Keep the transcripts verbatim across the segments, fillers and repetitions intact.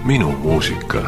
Minu muusika.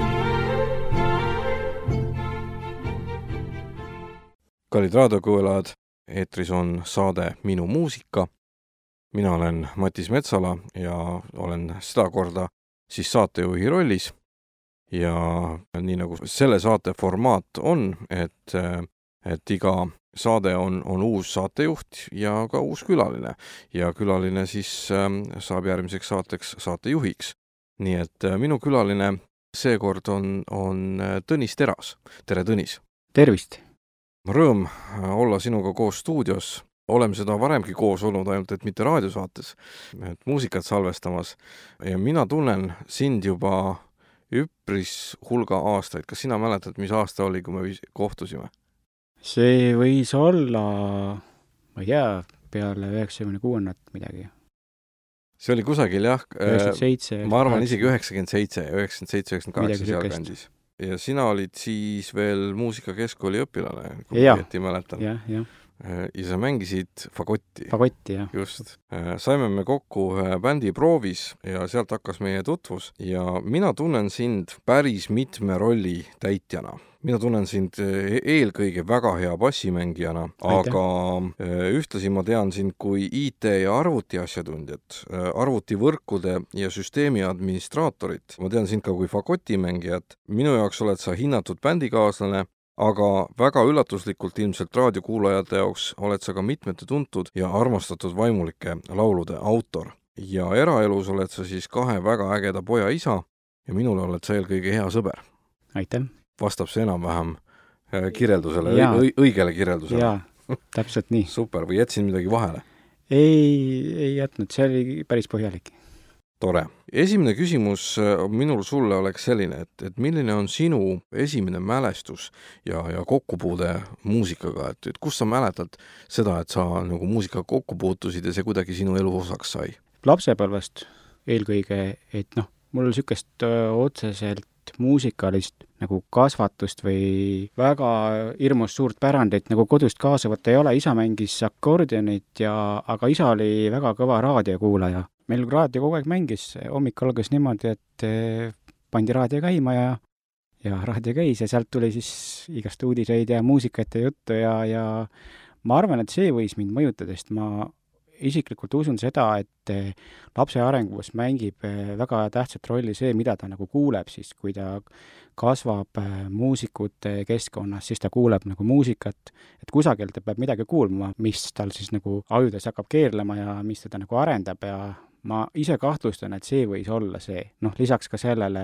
Kallid raadiokuulajad, eetris on saade Minu muusika. Mina olen Matis Metsala ja olen seda korda siis saatejuhi rollis. Ja nii nagu selle saate formaat on, et, et iga saade on, on uus saatejuht ja ka uus külaline. Ja külaline siis saab järgmiseks saateks saatejuhiks. Nii et minu külaline seekord on, on Tõnis Teras. Tere, Tõnis! Tervist! Rõõm olla sinuga koos stuudios. Oleme seda varemgi koos olnud, ainult et mitte raadiosaates, et muusikat salvestamas. Ja mina tunnen sind juba üpris hulga aastaid. Kas sina mäletad, mis aasta oli, kui me kohtusime? See võis olla, ma ei tea, peale üheksakümne kuuendat midagi. See oli kusagil, jah. üheksakümmend seitse Ma arvan isegi üheksakümmend seitse, üheksakümmend seitse, üheksakümmend kaheksa seal kandis. Ja sina olid siis veel muusikakeskkooli õpilane, kui ma õieti mäletan. Ja, ja. Ja sa mängisid fagotti. Fagotti, jah. Just. Saime me kokku bändi proovis ja sealt hakkas meie tutvus. Ja mina tunnen sind päris mitme rolli täitjana. Mina tunnen sind eelkõige väga hea bassimängijana, aga ühtlasi ma tean sind kui I T ja arvuti asjatundjat, arvutivõrkude ja süsteemi administraatorit. Ma tean sind ka kui fagotimängijat. Minu jaoks oled sa hinnatud bändikaaslane, aga väga üllatuslikult ilmselt raadiokuulajate jaoks oled sa ka mitmete tuntud ja armastatud vaimulike laulude autor. Ja eraelus oled sa siis kahe väga ägeda poja isa ja minule oled sa eelkõige hea sõber. Aitäh! Vastab see enam-vähem kirjeldusele, õi- õigele kirjeldusele. Jaa, täpselt nii. Super, või jätsin midagi vahele? Ei, ei jätnud, see oli päris põhjalik. Tore. Esimene küsimus minul sulle oleks selline, et, et milline on sinu esimene mälestus ja, ja kokkupuude muusikaga, et, et kus sa mäletad seda, et sa nagu muusika kokku puutusid ja see kuidagi sinu elu osaks sai? Lapsepõlvest eelkõige, et noh, mul sükest otseselt muusikalist nagu kasvatust või väga hirmus suurt pärandit nagu kodust kaasa võtta ei ole. Isa mängis akordionit ja, aga isa oli väga kõva raadiokuulaja. Meil raadio kogu aeg mängis, hommik algas niimoodi, et pandi raadio käima ja, ja raadio käis ja sealt tuli siis igast uudiseid ja muusikat ja juttu ja, ja ma arvan, et see võis mind mõjutada, sest ma isiklikult usun seda, et lapse arengus mängib väga tähtsat rolli see, mida ta nagu kuuleb, siis kui ta kasvab muusikute keskkonnas, siis ta kuuleb nagu muusikat, et kusagil ta peab midagi kuulma, mis tal siis nagu ajudes hakkab keerlema ja mis teda nagu arendab ja ma ise kahtlustan, et see võis olla see. Noh, lisaks ka sellele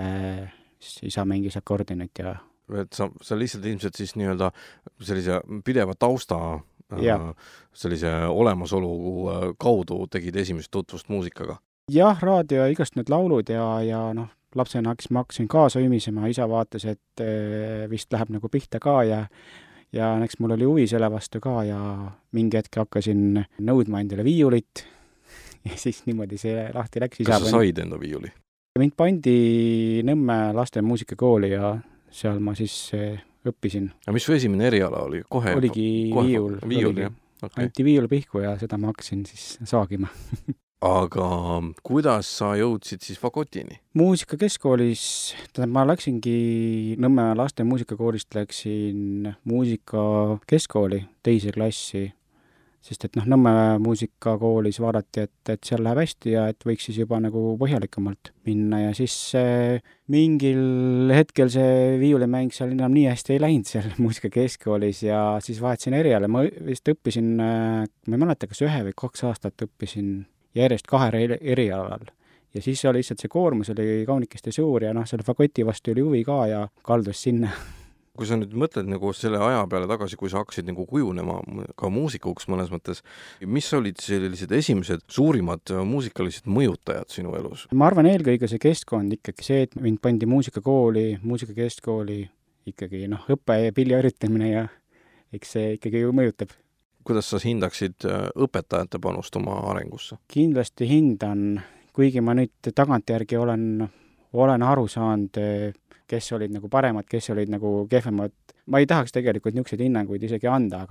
isa mängis akordionit ja et sa, sa lihtsalt ilmselt siis nii-öelda sellise pideva tausta ja sellise olemasolu kaudu tegid esimest tutvust muusikaga. Jah, raadio ja igast need laulud ja, ja noh, lapsena hakkas, ma hakkasin kaasa ümisema, isa vaatas, et vist läheb nagu pihta ka ja ja eks mul oli huvi selle vastu ka ja mingi hetk hakkasin nõudma endale viiulit ja siis niimoodi see lahti läks. Kas sa said enda viiuli? Mind pandi Nõmme laste muusikakooli ja seal ma siis õppisin. Ja mis su esimene eriala oli? Kohe, oligi kohe, viiul. Viiul, jah. Okay. Anti viiul pihku ja seda ma hakkasin siis saagima. Aga kuidas sa jõudsid siis fagotini? Muusikakeskkoolis, ma läksingi Nõmme laste muusikakoolist, läksin muusikakeskkooli teise klassi, sest et noh, Nõmme muusikakoolis vaadati, et, et seal läheb hästi ja et võiks siis juba nagu põhjalikumalt minna ja siis äh, mingil hetkel see viiulimäng seal enam nii hästi ei läinud seal muusikakeskkoolis ja siis vahetasin eriala. Ma vist õppisin, äh, ma ei mäleta, kas ühe või kaks aastat õppisin järjest kahel erialal ja siis oli lihtsalt see koormus oli kaunikesti suur ja noh, selle fagoti vastu oli huvi ka ja kaldus sinna. Kui sa nüüd mõtled nagu selle aja peale tagasi, kui sa hakkasid nagu kujunema ka muusikuks mõnes mõttes, mis olid sellised esimesed suurimad muusikalised mõjutajad sinu elus? Ma arvan eelkõige see keskkond ikkagi see, et mind pandi muusikakooli, muusikakeskkooli ikkagi noh, õppe ja pilli harjutamine ja eks see ikkagi ju mõjutab. Kuidas sa hindaksid õpetajate panust oma arengusse? Kindlasti hindan, kuigi ma nüüd tagantjärgi olen, olen aru saanud, kes olid nagu paremad, kes olid nagu kehvemad. Ma ei tahaks tegelikult niisuguseid hinnanguid isegi anda, aga noh,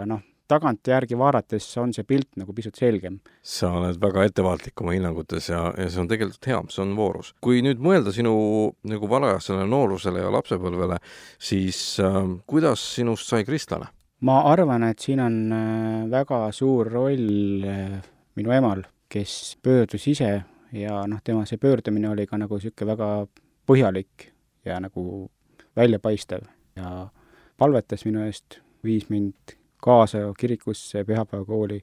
tagantjärgi vaadates on see pilt nagu pisut selgem. Sa oled väga ettevaatlik oma hinnangutes ja, ja see on tegelikult hea, see on voorus. Kui nüüd mõelda sinu nagu varajasele noorusele ja lapsepõlvele, siis äh, kuidas sinust sai kristlane? Ma arvan, et siin on väga suur roll minu emal, kes pöördus ise ja noh, tema see pöördumine oli ka nagu siuke väga põhjalik ja nagu väljapaistev ja palvetas minu eest, viis mind kaasa kirikusse, pühapäevakooli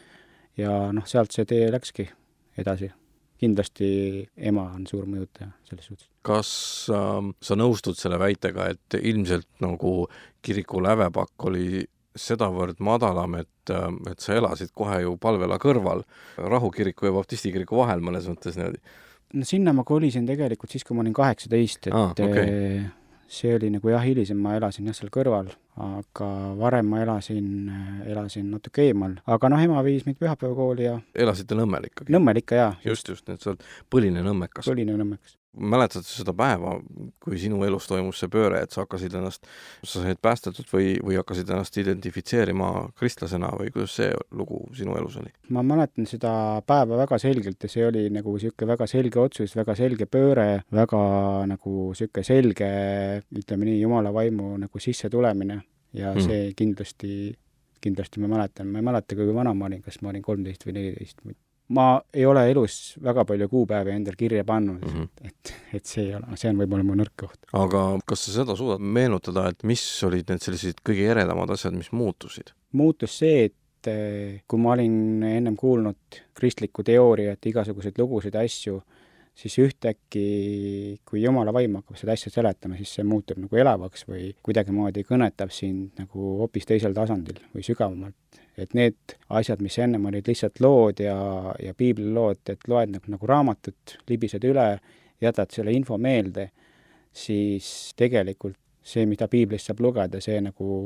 ja noh, sealt see tee läkski edasi. Kindlasti ema on suur mõjutaja selles suhtes. Kas äh, sa nõustud selle väitega, et ilmselt nagu kiriku lävepakk oli sedavõrd madalam, et, et sa elasid kohe ju palvela kõrval Rahukiriku ja Baptistikiriku vahel mõnes mõttes niimoodi? No sinna ma kolisin tegelikult siis, kui ma olin kaheksateist, et ah, okay. See oli nagu jah, hilisem ma elasin jah seal kõrval, aga varem ma elasin, elasin natuke eemal. Aga noh, ema viis meid pühapäevakooli ja... Elasite Nõmmel ikkagi? Nõmmel ikka, jah. Just, just, just, et sa oled põline nõmmekas. Põline nõmmekas. Mäletad seda päeva, kui sinu elus toimus see pööre, et sa hakkasid ennast, sa said päästetud või, või hakkasid ennast identifitseerima kristlasena või kuidas see lugu sinu elus oli? Ma mäletan seda päeva väga selgelt ja see oli nagu siuke väga selge otsus, väga selge pööre, väga nagu siuke selge, ütleme nii, Jumala vaimu nagu sisse tulemine ja mm. see kindlasti, kindlasti ma mäletan. Ma ei mäleta, kui vana ma olin, kas ma olin kolmteist või neliteist. Ma ei ole elus väga palju kuupäevi endal kirja pannud, mm -hmm. et, et see, ei ole, see on võib-olla mu nõrk koht. Aga kas sa seda suudad meenutada, et mis olid need sellised kõige eredamad asjad, mis muutusid? Muutus see, et kui ma olin ennem kuulnud kristlikku teooriat, igasuguseid lugusid, asju, siis ühtäkki, kui Jumala vaim hakkab seda asja seletama, siis see muutub nagu elavaks või kuidagimoodi kõnetab sind nagu hoopis teisel tasandil või sügavamalt. Et need asjad, mis ennem olid lihtsalt lood ja, ja piiblilood, et loed nagu, nagu raamatut, libised üle, jätad selle info meelde, siis tegelikult see, mida piiblist saab lugeda, see nagu,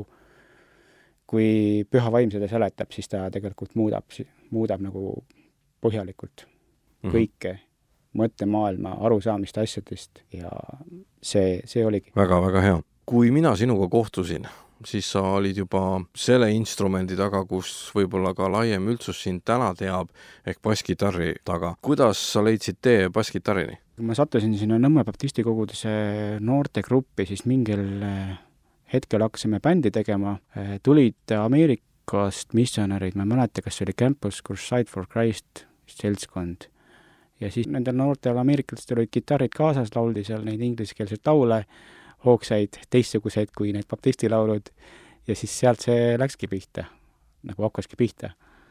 kui püha vaim seda seletab, siis ta tegelikult muudab, muudab nagu põhjalikult mm-hmm. kõike mõttemaailma, arusaamist asjadest ja see, see oligi. Väga, väga hea. Kui mina sinuga kohtusin, siis sa olid juba selle instrumendi taga, kus võib-olla ka laiem üldsus sind täna teab, ehk basskitarri taga. Kuidas sa leidsid tee basskitarrini? Ma sattusin sinna Nõmme baptistikoguduse noortegruppi, siis mingil hetkel hakkasime bändi tegema. Tulid Ameerikast missionärid, ma ei mäleta, kas see oli Campus Crusade for Christ seltskond. Ja siis nendel noortel ameeriklastel olid kitarrid kaasas, lauldi seal neid ingliskeelseid laule, hoogsaid teistsuguseid kui need baptistilaulud ja siis sealt see läkski pihta, nagu hakkaski pihta.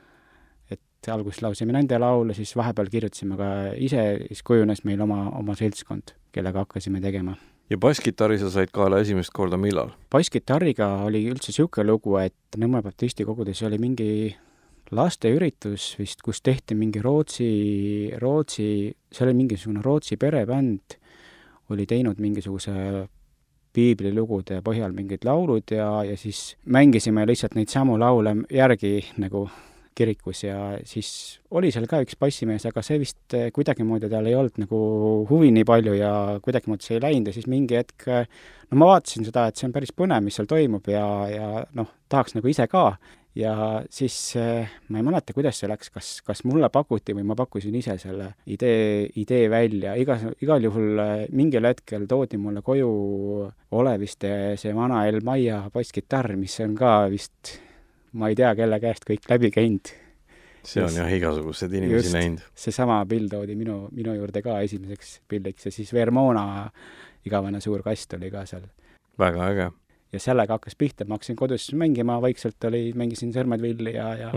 Et alguses lausime nende laule, siis vahepeal kirjutasime ka ise, siis kujunes meil oma, oma seltskond, kellega hakkasime tegema. Ja basskitarri sa said kaela esimest korda millal? Basskitarriga oli üldse siuke lugu, et Nõmme baptistikogudes oli mingi lasteüritus vist, kus tehti mingi Rootsi, Rootsi, see oli mingisugune Rootsi perebänd, oli teinud mingisuguse piiblilugude põhjal mingid laulud ja, ja siis mängisime lihtsalt neid samu laule järgi nagu kirikus ja siis oli seal ka üks bassimees, aga see vist kuidagimoodi tal ei olnud nagu huvi nii palju ja kuidagimoodi see ei läinud ja siis mingi hetk, no ma vaatasin seda, et see on päris põnev, mis seal toimub ja, ja noh, tahaks nagu ise ka. Ja siis ma ei mäleta, kuidas see läks, kas, kas mulle pakuti või ma pakkusin ise selle idee, idee välja. Iga, igal juhul mingil hetkel toodi mulle koju oleviste see vana El Maia basskitarr, mis on ka vist, ma ei tea, kelle käest kõik läbi käinud. See on jah igasugused inimesi näinud. See sama pill toodi minu, minu juurde ka esimeseks pilliks ja siis Vermona igavene suur kast oli ka seal. Väga äge. Ja sellega hakkas pihta, ma hakkasin kodus mängima, vaikselt oli, mängisin sõrmed villi ja, ja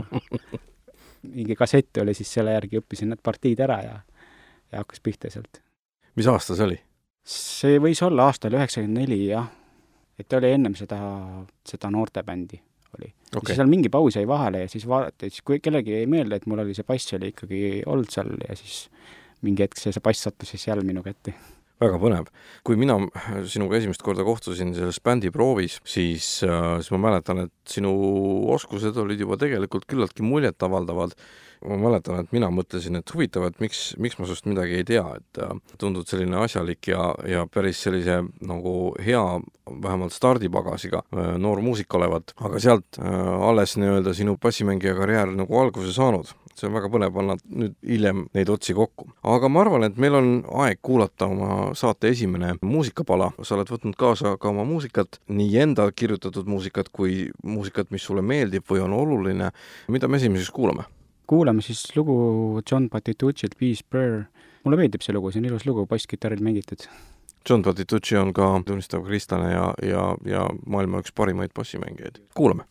mingi kassett oli, siis selle järgi õppisin need partiid ära ja, ja hakkas pihta sealt. Mis aasta see oli? See võis olla aastal üheksakümmend neli, jah. Et oli ennem seda, seda noortebändi oli. Okay. Siis seal mingi paus jäi vahele ja siis vaadati, siis kui kellegi ei meelde, et mul oli see bass oli ikkagi olnud seal ja siis mingi hetk see, see bass sattus siis jälle minu kätte. väga põnev. Kui mina sinuga esimest korda kohtusin selles bändi proovis, siis, siis ma mäletan, et sinu oskused olid juba tegelikult küllaltki muljet avaldavad. Ma mäletan, et mina mõtlesin, et huvitav, et miks, miks ma sust midagi ei tea, et tundud selline asjalik ja, ja päris sellise nagu hea, vähemalt stardipagasiga noor muusik olevat, aga sealt alles nii-öelda sinu bassimängija karjäär nagu alguse saanud. See on väga põnev panna nüüd hiljem neid otsi kokku. Aga ma arvan, et meil on aeg kuulata oma saate esimene muusikapala. Sa oled võtnud kaasa ka oma muusikat, nii enda kirjutatud muusikat kui muusikat, mis sulle meeldib või on oluline. Mida me esimeseks kuulame? Kuulame siis lugu John Patituccilt Peace Prayer. Mulle meeldib see lugu, see on ilus lugu, basskitarril mängitud. John Patitucci on ka tunnistav kristlane ja, ja, ja maailma üks parimaid bassimängijaid. Kuulame!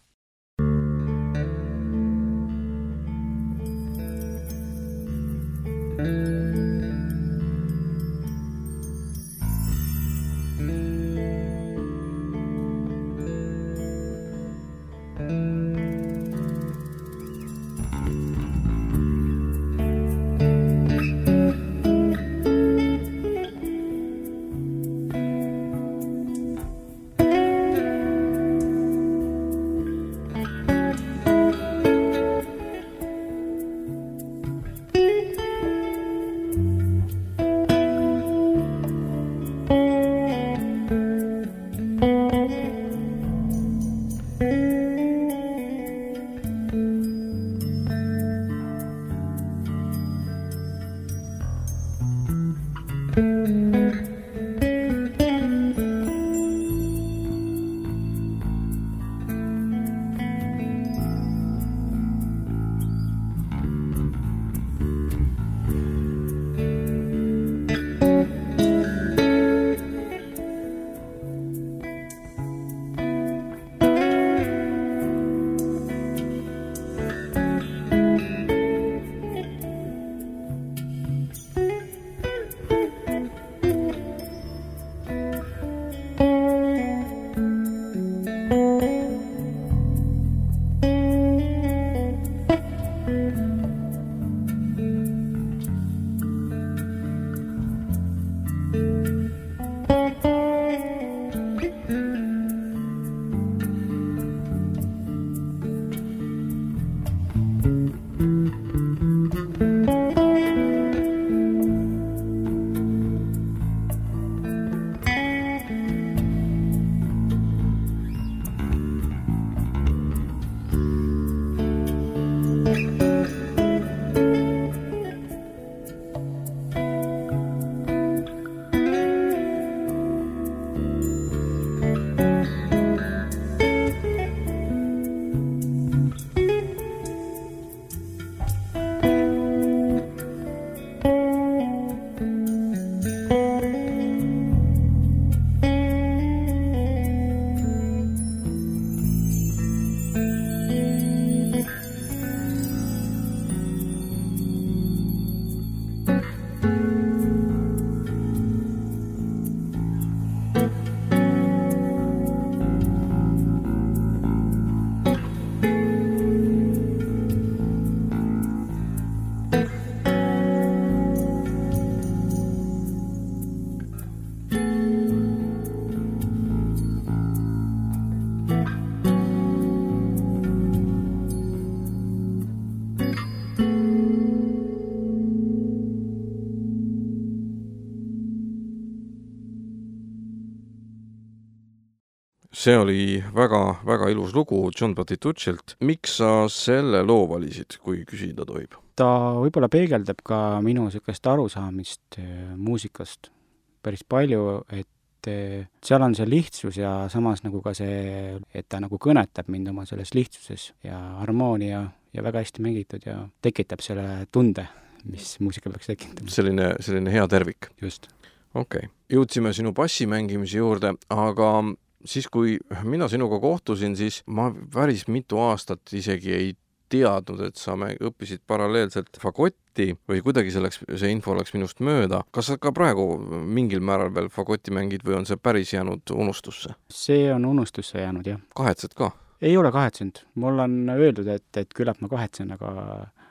See oli väga, väga ilus lugu John Patituccilt. Miks sa selle loo valisid, kui küsida tohib? Ta võib-olla peegeldab ka minu sellist arusaamist muusikast päris palju, et seal on see lihtsus ja samas nagu ka see, et ta nagu kõnetab mind oma selles lihtsuses ja harmoonia ja väga hästi mängitud ja tekitab selle tunde, mis muusika peaks tekitama. Selline, selline hea tervik. Just. Okei. Okay. Jõudsime sinu bassi mängimise juurde, aga siis, kui mina sinuga kohtusin, siis ma päris mitu aastat isegi ei teadnud, et sa õppisid paralleelselt fagotti või kuidagi selleks, see info oleks minust mööda. Kas sa ka praegu mingil määral veel fagotti mängid või on see päris jäänud unustusse? See on unustusse jäänud, jah. Kahetsed ka? Ei ole kahetsenud. Mul on öeldud, et, et küllap ma kahetsen, aga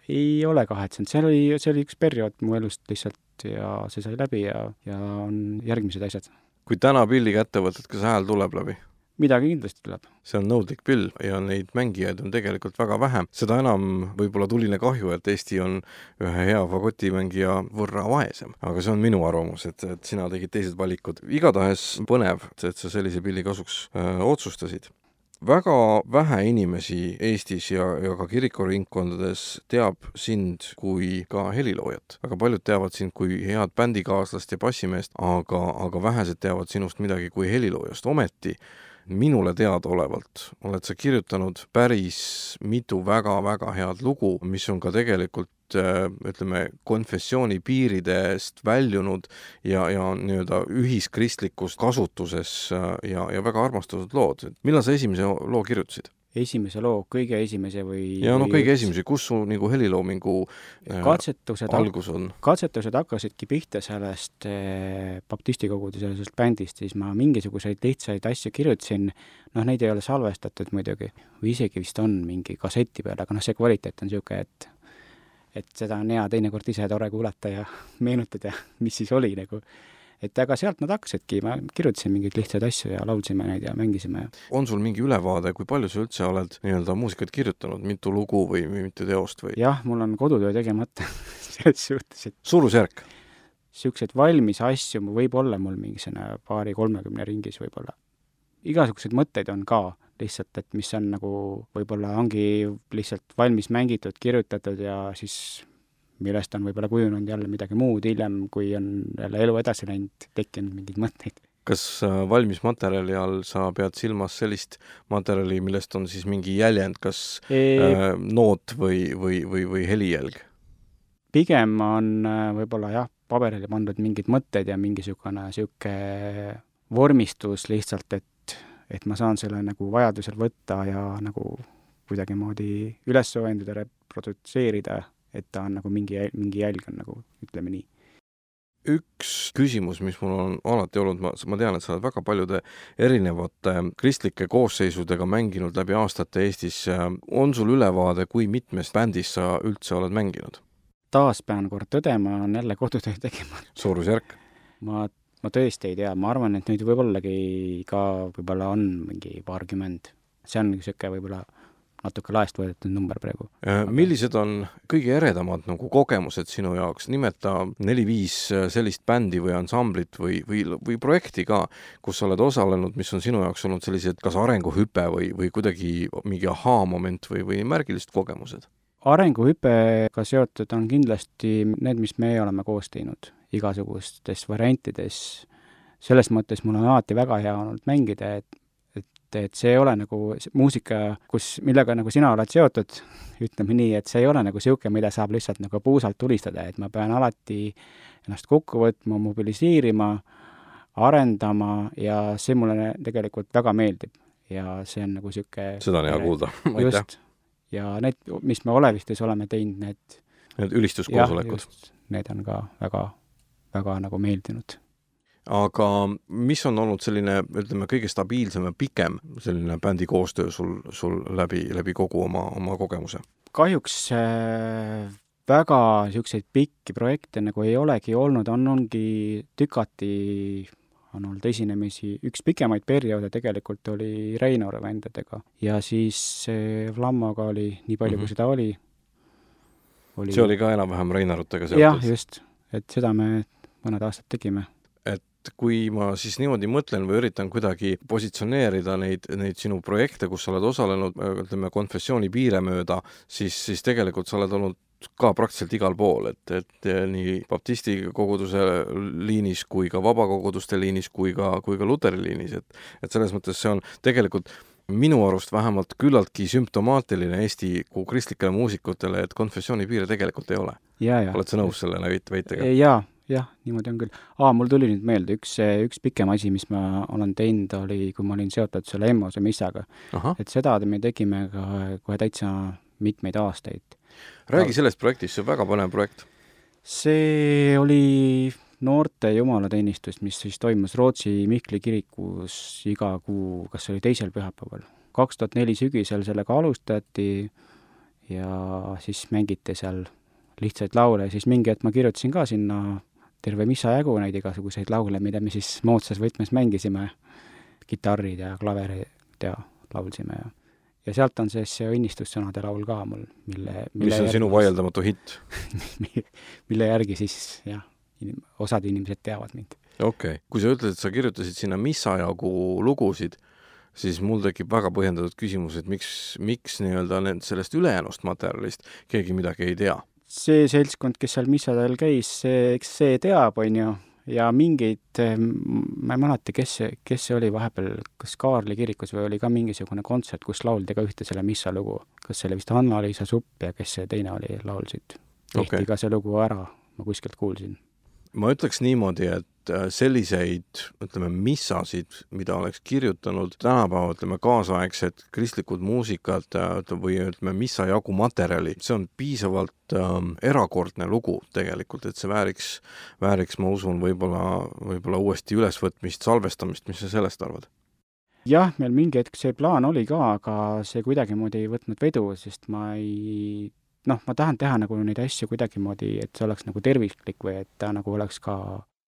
ei ole kahetsenud, see oli, see oli üks periood mu elust lihtsalt ja see sai läbi ja, ja on järgmised asjad. Kui täna pilli kätte võtad, kas hääl tuleb läbi? Midagi kindlasti tuleb. See on nõudlik pill ja neid mängijaid on tegelikult väga vähe. Seda enam võib-olla tuline kahju, et Eesti on ühe hea fagotimängija võrra vaesem. Aga see on minu arvamus, et, et sina tegid teised valikud. Igatahes põnev, et sa sellise pilli kasuks öö, otsustasid. Väga vähe inimesi Eestis ja, ja ka kirikuringkondades teab sind kui ka heliloojat. Väga paljud teavad sind kui head bändikaaslast ja bassimeest, aga, aga vähesed teavad sinust midagi kui heliloojast. Ometi minule teadaolevalt oled sa kirjutanud päris mitu väga-väga head lugu, mis on ka tegelikult ütleme, konfessiooni piiridest väljunud ja, ja nii-öelda ühiskristlikus kasutuses ja, ja väga armastatud lood. Millal sa esimese loo kirjutasid? Esimese loo, kõige esimese või... Ja no kõige esimese, kus su nagu heliloomingu katsetused, algus on? Katsetused hakkasidki pihta sellest eh, baptistikogude sellest bändist, siis ma mingisuguseid lihtsaid asju kirjutasin, noh, neid ei ole salvestatud muidugi, või isegi vist on mingi kasseti peal, aga noh, see kvaliteet on niisugune, et et seda on hea teinekord ise tore kuulata ja meenutada, mis siis oli nagu. Et aga sealt nad hakkasidki, ma kirjutasin mingeid lihtsaid asju ja laulsime neid ja mängisime. On sul mingi ülevaade, kui palju sa üldse oled nii-öelda muusikat kirjutanud, mitu lugu või mitu teost või? Jah, mul on kodutöö tegemata selles suhtes, et suurusjärk? Siukseid valmis asju võib olla mul mingisena paari kolmekümne ringis võib-olla. Igasuguseid mõtteid on ka lihtsalt, et mis on nagu võib-olla ongi lihtsalt valmis mängitud, kirjutatud ja siis millest on võib-olla kujunud jälle midagi muud hiljem, kui on jälle elu edasi läinud, tekkinud mingeid mõtteid. Kas valmis materjali all sa pead silmas sellist materjali, millest on siis mingi jäljend, kas e... äh, noot või, või, või, või helijälg? Pigem on võib-olla jah, paberile pandud mingid mõtted ja mingisugune siuke vormistus lihtsalt, et, et ma saan selle nagu vajadusel võtta ja nagu kuidagi moodi üles soojendada, reprodutseerida, et ta on nagu mingi, mingi jälg on nagu, ütleme nii. Üks küsimus, mis mul on alati olnud, ma, ma tean, et sa oled väga paljude erinevate kristlike koosseisudega mänginud läbi aastate Eestis. On sul ülevaade, kui mitmest bändis sa üldse oled mänginud? Taas pean kord tõdema, on jälle kodutöö tegema. Suurusjärk? Ma, ma tõesti ei tea, ma arvan, et nüüd võib-ollagi ka võib-olla on mingi paarkümmend. See on niisugune võib-olla natuke laest võetud number praegu. Millised on kõige eredamad nagu kogemused sinu jaoks? Nimeta neli-viis sellist bändi või ansamblit või, või, või projekti ka, kus sa oled osalenud, mis on sinu jaoks olnud sellised kas arenguhüpe või, või kuidagi mingi ahaa-moment või, või märgilised kogemused? Arenguhüpega seotud on kindlasti need, mis me oleme koos teinud igasugustes variantides. Selles mõttes mul on alati väga hea olnud mängida, et et see ei ole nagu muusika, kus, millega nagu sina oled seotud, ütleme nii, et see ei ole nagu siuke, mida saab lihtsalt nagu puusalt tulistada, et ma pean alati ennast kokku võtma, mobiliseerima, arendama ja see mulle tegelikult väga meeldib ja see on nagu siuke... Seda on hea kuulda, just, ja need, mis me Olevistes oleme teinud, need... Need ülistuskoosolekud. Need on ka väga, väga nagu meeldinud. Aga mis on olnud selline, ütleme, kõige stabiilsem ja pikem selline bändi koostöö sul, sul läbi, läbi kogu oma, oma kogemuse? Kahjuks äh, väga siukseid pikki projekte nagu ei olegi olnud, on ongi tükati, on olnud esinemisi, üks pikemaid perioode tegelikult oli Reinoru vendadega ja siis äh, Vlammoga oli nii palju, mm-hmm. kui seda oli. oli. See oli ka enam-vähem Reinarutega seotud? Jah, just, et seda me mõned aastad tegime. Kui ma siis niimoodi mõtlen või üritan kuidagi positsioneerida neid, neid sinu projekte, kus sa oled osalenud, ütleme, konfessiooni piire mööda, siis, siis tegelikult sa oled olnud ka praktiliselt igal pool, et, et nii baptisti koguduse liinis kui ka vabakoguduste liinis kui ka, kui ka luteri liinis, et, et selles mõttes see on tegelikult minu arust vähemalt küllaltki sümptomaatiline Eesti kui kristlikele muusikutele, et konfessiooni piire tegelikult ei ole. Ja, ja. Oled sa nõus selle väitega? Jaa. Jah, niimoodi on küll. Aa, mul tuli nüüd meelde, üks, üks pikem asi, mis ma olen teinud, oli, kui ma olin seotud selle Emmose missaga. Aha. Et seda me tegime ka kohe täitsa mitmeid aastaid. Räägi sellest projektist, see on väga põnev projekt. See oli noorte jumalateenistus, mis siis toimus Rootsi Mihkli kirikus iga kuu, kas oli teisel pühapäeval. kaks tuhat neli sügisel sellega alustati ja siis mängiti seal lihtsaid laule ja siis mingi hetk ma kirjutasin ka sinna terve missa jagu neid igasuguseid laule, mida me siis moodsas võtmes mängisime, kitarrid ja klaverid ja laulsime ja ja sealt on siis see õnnistussõnade laul ka mul, mille, mille mis on sinu vaieldamatu hitt? mille järgi siis, jah, inim, osad inimesed teavad mind. Okei. Okay. Kui sa ütled, et sa kirjutasid sinna missa jagu lugusid, siis mul tekib väga põhjendatud küsimus, et miks, miks nii-öelda sellest ülejäänust materjalist keegi midagi ei tea? See seltskond, kes seal missadel käis, see, eks see teab, on ju, ja mingeid, ma ei mäleta, kes see, kes see oli vahepeal, kas Kaarli kirikus või oli ka mingisugune kontsert, kus lauldi ka ühte selle missa lugu. Kas see oli vist Anna-Liisa Supp ja kes see teine oli, laulsid. Tehti okay. Ka see lugu ära, ma kuskilt kuulsin. Ma ütleks niimoodi, et selliseid, ütleme, missasid, mida oleks kirjutanud tänapäeva, ütleme, kaasaegsed kristlikud muusikad või, ütleme, missa jagu materjali, see on piisavalt ähm, erakordne lugu tegelikult, et see vääriks, vääriks, ma usun, võib-olla, võib-olla uuesti ülesvõtmist, salvestamist, mis sa sellest arvad? Jah, meil mingi hetk see plaan oli ka, aga see kuidagimoodi ei võtnud vedu, sest ma ei noh, ma tahan teha nagu neid asju kuidagimoodi, et see oleks nagu terviklik või et ta nagu oleks ka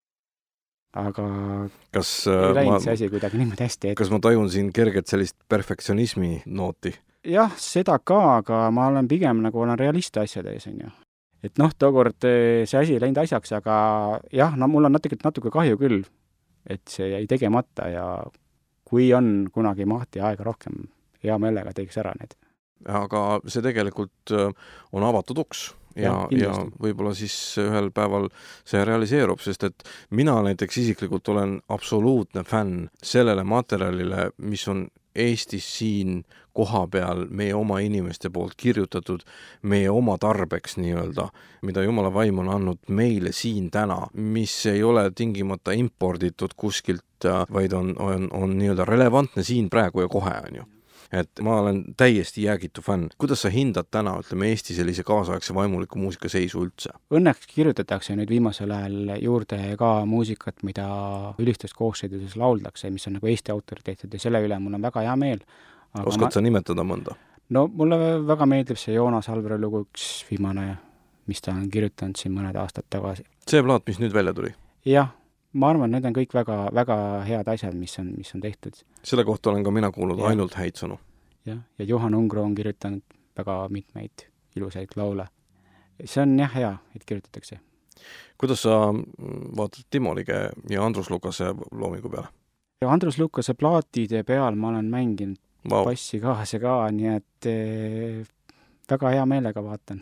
aga kas ei läinud ma, see asi kuidagi niimoodi hästi. Et... Kas ma tajun siin kerget sellist perfektsionismi nooti? Jah, seda ka, aga ma olen pigem nagu olen realist asjade ees, on ju. Et noh, tookord see asi ei läinud asjaks, aga jah, no mul on natuke, natuke kahju küll, et see jäi tegemata ja kui on kunagi mahti aega rohkem, hea meelega teeks ära need. Aga see tegelikult on avatud uks ja, ja, ja võib-olla siis ühel päeval see realiseerub, sest et mina näiteks isiklikult olen absoluutne fänn sellele materjalile, mis on Eestis siin koha peal meie oma inimeste poolt kirjutatud, meie oma tarbeks nii-öelda, mida Jumala vaim on andnud meile siin täna, mis ei ole tingimata imporditud kuskilt, vaid on, on, on nii-öelda relevantne siin praegu ja kohe, on ju. Et ma olen täiesti jäägitu fänn. Kuidas sa hindad täna, ütleme, Eesti sellise kaasaegse vaimuliku muusika seisu üldse? Õnneks kirjutatakse nüüd viimasel ajal juurde ka muusikat, mida ülistuskoosseiduses lauldakse, mis on nagu Eesti autoriteetid ja selle üle mul on väga hea meel. Aga Oskad ma... sa nimetada mõnda? No mulle väga meeldib see Joonas Alvre lugu üks viimane, mis ta on kirjutanud siin mõned aastad tagasi. See plaat, mis nüüd välja tuli? Jah. Ma arvan, need on kõik väga, väga head asjad, mis on, mis on tehtud. Selle kohta olen ka mina kuulnud ja. Ainult häid sõnu. Ja, ja Juhan Ungro on kirjutanud väga mitmeid ilusaid laule. See on jah hea, et kirjutatakse. Kuidas sa vaatad Timo Lige ja Andrus Lukase loomingu peale? Ja Andrus Lukase plaatide peal ma olen mänginud wow. Passi kaasa ka, nii et e, väga hea meelega vaatan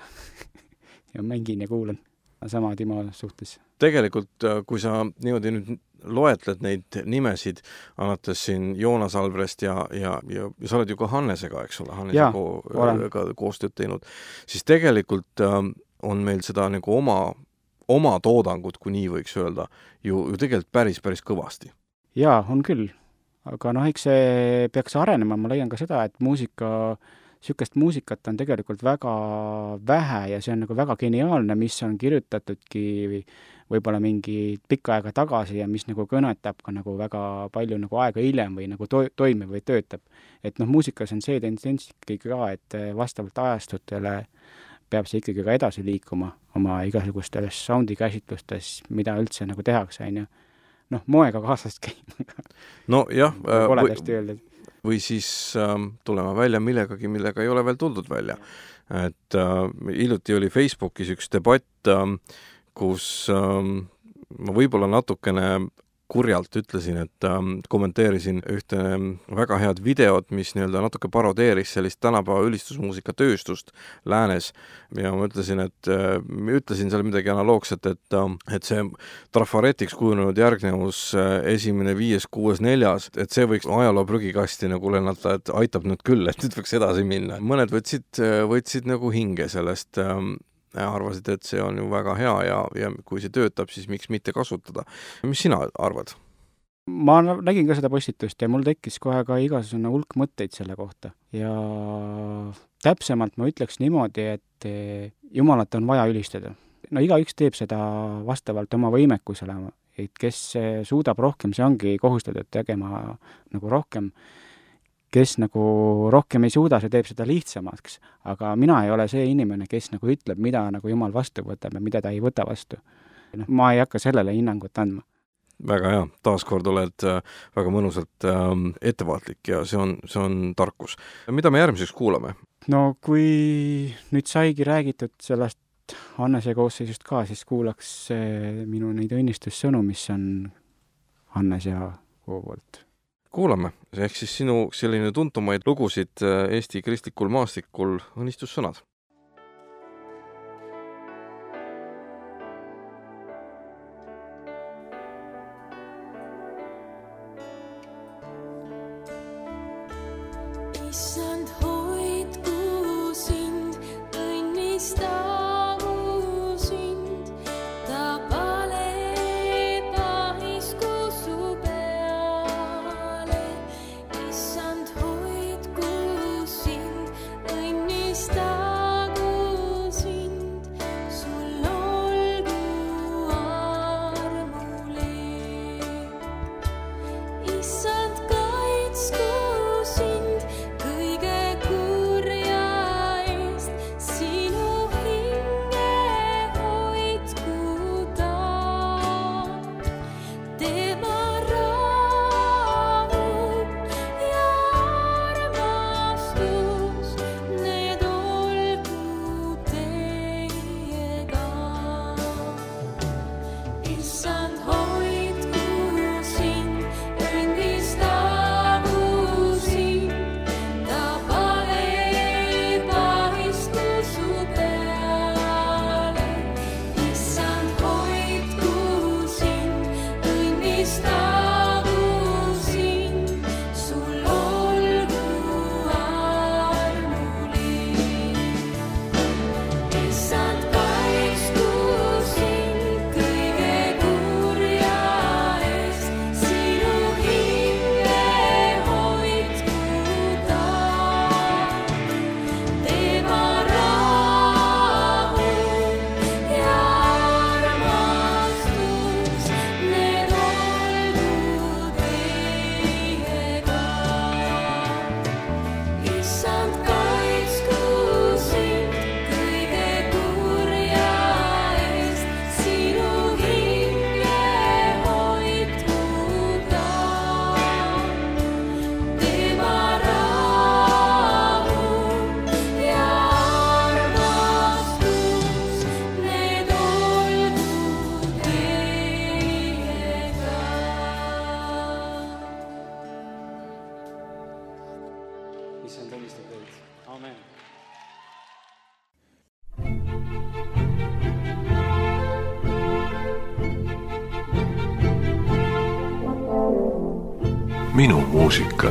ja mängin ja kuulan. Sama Timo suhtes. Tegelikult, kui sa niimoodi nüüd loetled neid nimesid, annates siin Joonas Alvrest ja, ja, ja, ja sa oled ju ka Hannesega, eks ole, Hannesega ko- ka koostööd teinud, siis tegelikult ähm, on meil seda nagu oma, oma toodangut, kui nii võiks öelda, ju, ju tegelikult päris, päris kõvasti. Jaa, on küll. Aga noh, eks see peaks arenema, ma leian ka seda, et muusika Sükest muusikat on tegelikult väga vähe ja see on nagu väga geniaalne, mis on kirjutatudki võib-olla mingi pikka aega tagasi ja mis nagu kõnetab ka nagu väga palju nagu aega hiljem või nagu to- toimib või töötab. Et noh, muusikas on see tendents ikkagi ka, et vastavalt ajastutele peab see ikkagi ka edasi liikuma oma igasugustes soundi käsitlustes, mida üldse nagu tehakse, on ju. Noh, moega kaasast käima. No jah. Pole tästi öeldud. Või siis ähm, tulema välja millegagi, millega ei ole veel tuldud välja. Et äh, hiljuti oli Facebookis üks debatt, äh, kus äh, ma võib-olla natukene kurjalt ütlesin, et ähm, kommenteerisin ühte väga head videot, mis nii-öelda natuke parodeeris sellist tänapäeva ülistusmuusika tööstust läänes ja ma ütlesin, et äh, ütlesin seal midagi analoogset, et, äh, et see trafaretiks kujunenud järgnevus äh, esimene, viies, kuues, neljas, et see võiks ajaloo prügikasti nagu lennata, et aitab nüüd küll, et nüüd võiks edasi minna. Mõned võtsid, võtsid nagu hinge sellest äh, arvasid, et see on ju väga hea ja, ja kui see töötab, siis miks mitte kasutada. Mis sina arvad? Ma nägin ka seda postitust ja mul tekkis kohe ka igasugune hulk mõtteid selle kohta. Ja täpsemalt ma ütleks niimoodi, et Jumalat on vaja ülistada. No igaüks teeb seda vastavalt oma võimekusele, et kes suudab rohkem, see ongi kohustatud tegema nagu rohkem. kes nagu rohkem ei suuda, see teeb seda lihtsamaks, aga mina ei ole see inimene, kes nagu ütleb, mida nagu Jumal vastu võtab ja mida ta ei võta vastu. No, ma ei hakka sellele hinnangut andma. Väga hea, taaskord oled väga mõnusalt ettevaatlik ja see on, see on tarkus. Mida me järgmiseks kuulame? No kui nüüd saigi räägitud sellest Hannese koosseisust ka, siis kuulaks minu neid õnnistussõnu, mis on Hannes ja koo poolt. Kuulame, ehk siis sinu selline tuntumaid lugusid Eesti kristlikul maastikul õnnistussõnad. Issand, hoidku sind, õnnistagu sind, ta pale pahisku su peale. Issand, hoidku sind, õnnistagu sind, sul olgu armule. Issand, kaitsku sind kõige kurja eest, sinu hinge hoidku ta. Tema rahu ja armastus, need olgu teiega. Issand, hoidku sind, õnnistagu sind, ta pale pahisku su peale. Issand, hoidku sind, õnnistagu sind, sul olgu armule. Issand, kaitsku sind kõige kurja eest, sinu hinge hoidku ta. Tema rahu ja armastus, need olgu teiega. Issand, kaitsku sind kõige kurja eest, sinu hinge hoidku ta. Tema rahu ja armastus, need olgu teiega. Issand õnnistab teid. Amen. Minu muusika.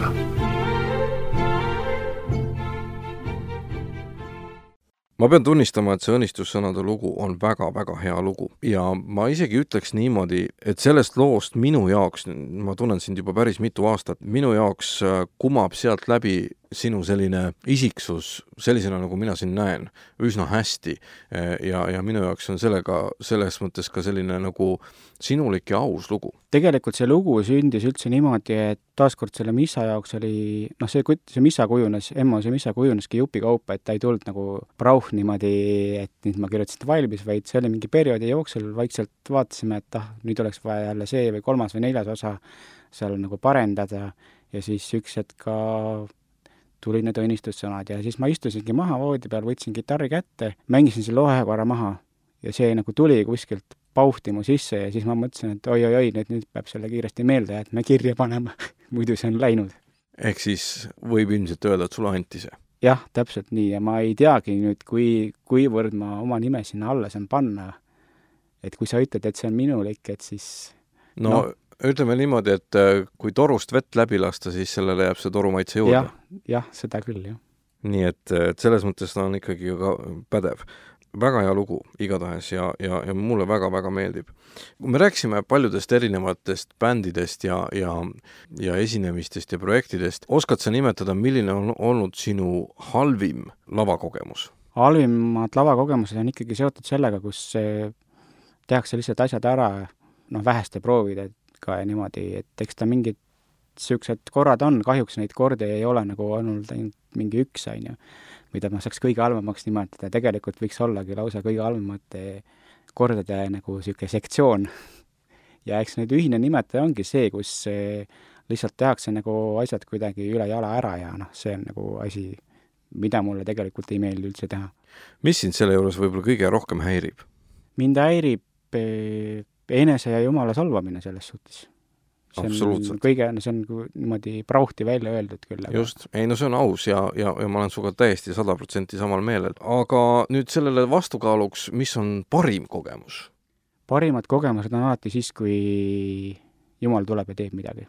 Ma pean tunnistama, et see õnnistussõnade lugu on väga-väga hea lugu ja ma isegi ütleks niimoodi, et sellest loost minu jaoks, ma tunnen sind juba päris mitu aastat, minu jaoks kumab sealt läbi sinu selline isiksus sellisena, nagu mina siin näen, üsna hästi ja, ja minu jaoks on sellega selles mõttes ka selline nagu sinulik ja aus lugu. Tegelikult see lugu sündis üldse niimoodi, et taaskord selle missa jaoks oli, noh, see, see missa kujunes, Emmo, see missa kujuneski jupikaupa, et ta ei tulnud nagu prauh niimoodi, et nüüd ma kirjutasin valmis, vaid see oli mingi perioodi jooksul, vaikselt vaatasime, et ah, nüüd oleks vaja jälle see või kolmas või neljas osa seal nagu parendada ja siis üks hetk ka tuli need õnnistussõnad ja siis ma istusingi maha voodi peal, võtsin kitarri kätte, mängisin selle lohe korra maha ja see nagu tuli kuskilt pauhti mu sisse ja siis ma mõtlesin, et oi-oi-oi, nüüd, nüüd peab selle kiiresti meelde jätma, kirja panema, muidu see on läinud. Ehk siis võib ilmselt öelda, et sulle anti see? Jah, täpselt nii ja ma ei teagi nüüd, kui, kuivõrd ma oma nime sinna alla saan panna, et kui sa ütled, et see on minulik, et siis no, no ütleme niimoodi, et kui torust vett läbi lasta, siis sellele jääb see toru maitse juurde. jah, jah, seda küll, jah. Nii et, et selles mõttes ta on ikkagi ka pädev. Väga hea lugu igatahes ja, ja, ja mulle väga-väga meeldib. Kui me rääksime paljudest erinevatest bändidest ja, ja, ja esinemistest ja projektidest, oskad sa nimetada, milline on olnud sinu halvim lavakogemus? Halvimad lavakogemused on ikkagi seotud sellega, kus tehakse lihtsalt asjad ära, noh, väheste proovida ka ja niimoodi, et eks ta mingid niisugused korrad on, kahjuks neid kordi ei ole nagu olnud ainult mingi üks, on ju, mida ma saaks kõige halvemaks nimetada, tegelikult võiks ollagi lausa kõige halvemate kordade nagu niisugune sektsioon. Ja eks nüüd ühine nimetaja ongi see, kus lihtsalt tehakse nagu asjad kuidagi üle jala ära ja noh, see on nagu asi, mida mulle tegelikult ei meeldi üldse teha. Mis sind selle juures võib-olla kõige rohkem häirib? Mind häirib enese ja jumala solvamine selles suhtes. See on kõige, no see on niimoodi prauhti välja öeldud küll. Aga... Just, ei no see on aus ja, ja, ja ma olen suga täiesti sada protsenti samal meelel. Aga nüüd sellele vastukaaluks, mis on parim kogemus? Parimad kogemused on alati siis, kui jumal tuleb ja teeb midagi.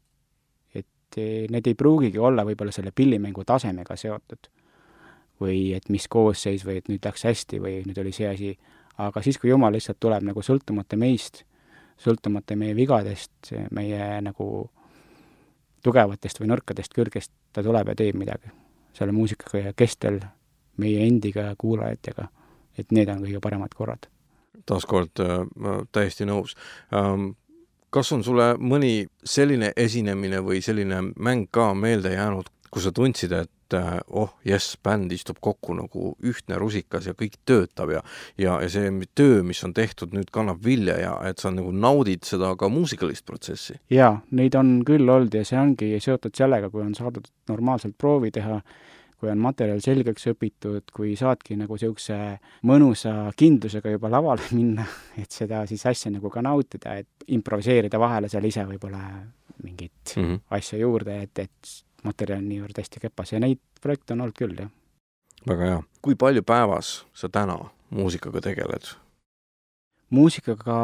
Et need ei pruugigi olla võib-olla selle pillimängu tasemega seotud. Või et mis koosseis või et nüüd läks hästi või nüüd oli see asi. Aga siis, kui jumal lihtsalt tuleb nagu sõltumata meist, sõltumata meie vigadest, meie nagu tugevatest või nõrkadest külgest, ta tuleb ja teeb midagi selle muusikaga ja kestel meie endiga ja kuulajatega, et need on kõige paremad korrad. Taaskord äh, täiesti nõus. Ähm, kas on sulle mõni selline esinemine või selline mäng ka meelde jäänud, kui sa tundsid, et oh, jess, bänd istub kokku nagu ühtne rusikas ja kõik töötab ja, ja, ja see töö, mis on tehtud, nüüd kannab vilja ja et sa nagu naudid seda ka muusikalist protsessi? Jaa, neid on küll olnud ja see ongi seotud sellega, kui on saadud normaalselt proovi teha, kui on materjal selgeks õpitud, kui saadki nagu siukse mõnusa kindlusega juba lavale minna, et seda siis asja nagu ka nautida, et improviseerida vahele seal ise võib-olla mingit mm-hmm. asja juurde, et, et materjal on niivõrd hästi kepas ja neid projekte on olnud küll, jah. Väga hea. Kui palju päevas sa täna muusikaga tegeled? Muusikaga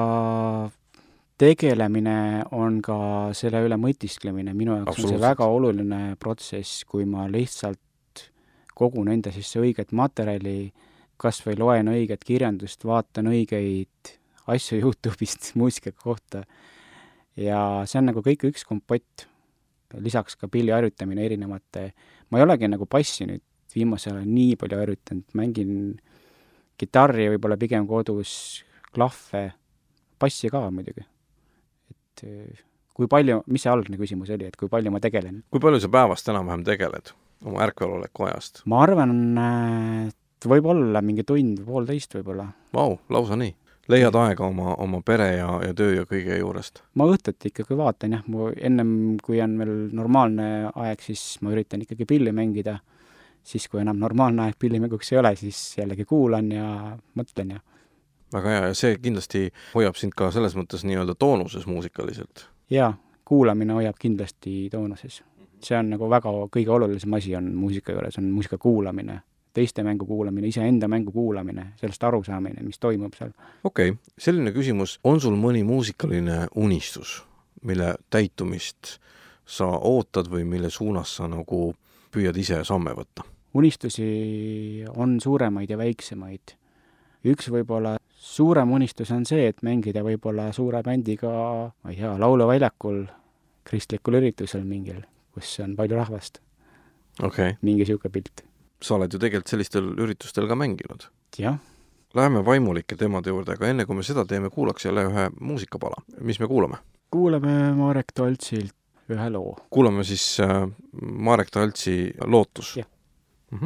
tegelemine on ka selle üle mõtisklemine. Minu jaoks on see väga oluline protsess, kui ma lihtsalt kogun enda sisse õiget materjali, kas või loen õiget kirjandust, vaatan õigeid asju YouTube'ist muusika kohta ja see on nagu kõik üks kompott. Lisaks ka pilli harjutamine erinevate, ma ei olegi nagu bassi nüüd viimasel ajal nii palju harjutanud, mängin kitarri võib-olla pigem kodus, klahve, bassi ka muidugi. Et kui palju, mis see algne küsimus oli, et kui palju ma tegelen? Kui palju sa päevast enam-vähem tegeled oma ärkveloleku ajast? Ma arvan, et võib olla mingi tund, poolteist võib-olla. Vau, lausa nii. Leiad aega oma, oma pere ja, ja töö ja kõige juurest? Ma õhtut ikkagi vaatan, jah. Mu ennem, kui on veel normaalne aeg, siis ma üritan ikkagi pilli mängida. Siis, kui enam normaalne aeg pillimänguks ei ole, siis jällegi kuulan ja mõtlen. Ja. Väga hea, ja see kindlasti hoiab sind ka selles mõttes nii-öelda toonuses muusikaliselt? Jaa, kuulamine hoiab kindlasti toonuses. See on nagu väga kõige olulisem asi on muusika juures, on muusika kuulamine. Teiste mängu kuulamine, iseenda mängu kuulamine, sellest arusaamine, mis toimub seal. Okei, okay. Selline küsimus, on sul mõni muusikaline unistus, mille täitumist sa ootad või mille suunas sa nagu püüad ise samme võtta? Unistusi on suuremaid ja väiksemaid. Üks võib-olla suurem unistus on see, et mängida võib-olla suure bändiga, ma ei tea, lauluväljakul, kristlikul üritusel mingil, kus on palju rahvast. Okay. Mingi siuke pilt. Sa oled ju tegelikult sellistel üritustel ka mänginud. Jah. Läheme vaimulike teemade juurde, aga enne kui me seda teeme, kuulaks jälle ühe muusikapala. Mis me kuulame? Kuulame Marek Taltsilt ühe loo. Kuulame siis äh, Marek Taltsi Lootus. Jah. Mhm.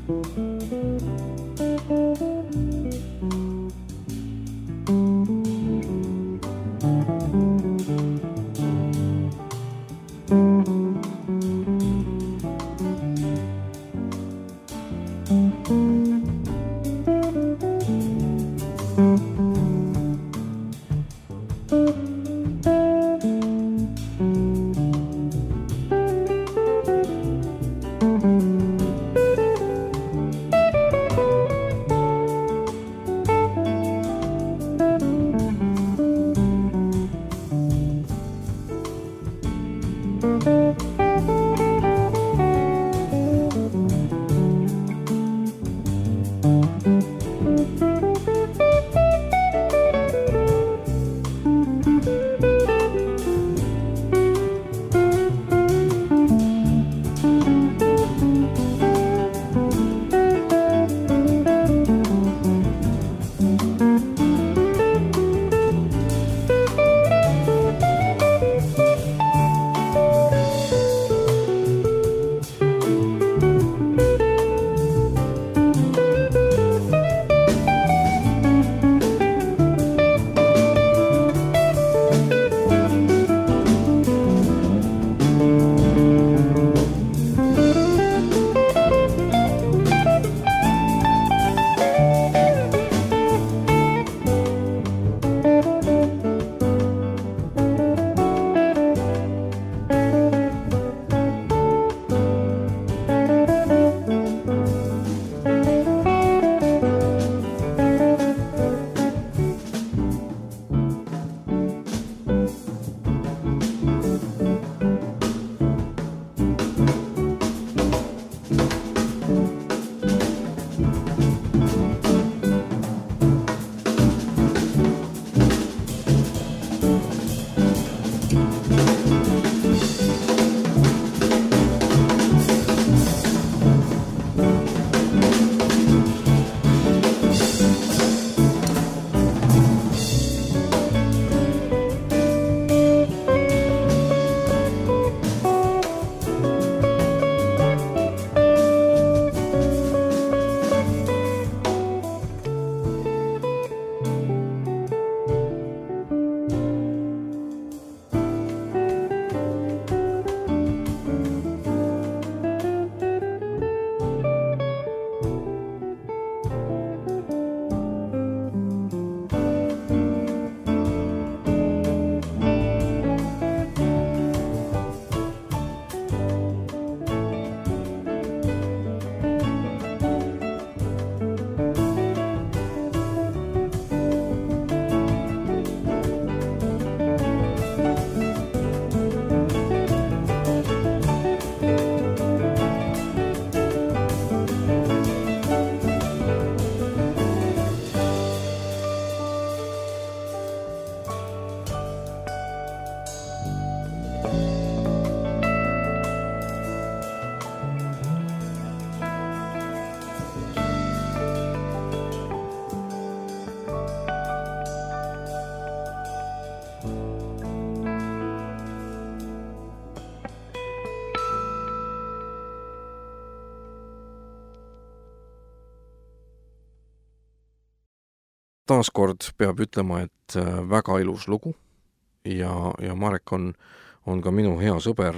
taaskord peab ütlema, et väga ilus lugu ja, ja Marek on, on ka minu hea sõber,